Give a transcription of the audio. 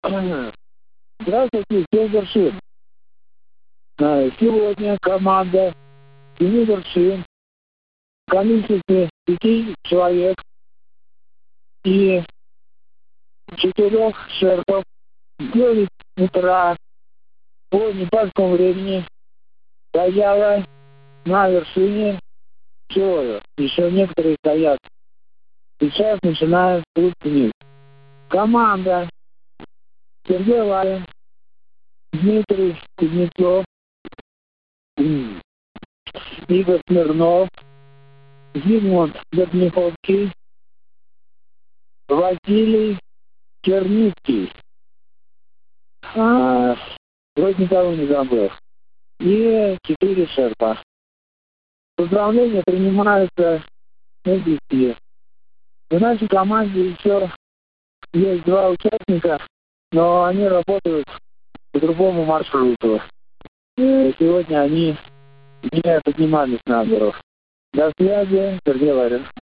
Здравствуйте, 7 вершин. Сегодня команда 7 вершин в количестве 5 человек и 4 шерпов в 9 утра по непальскому времени стояла на вершине Чоя. Еще некоторые стоят. Сейчас начинают путь вниз. Команда Сергей Ларин, Дмитрий Кузнецов, Игорь Смирнов, Зигмунд Горняховский, Василий Черницкий. Вроде никого не забыл. И 4 шерпа. Поздравления принимаются на 10. В нашей команде еще есть 2 участника, но они работают по другому маршруту. И сегодня они не поднимались на гору. До связи, Сергей Ларин.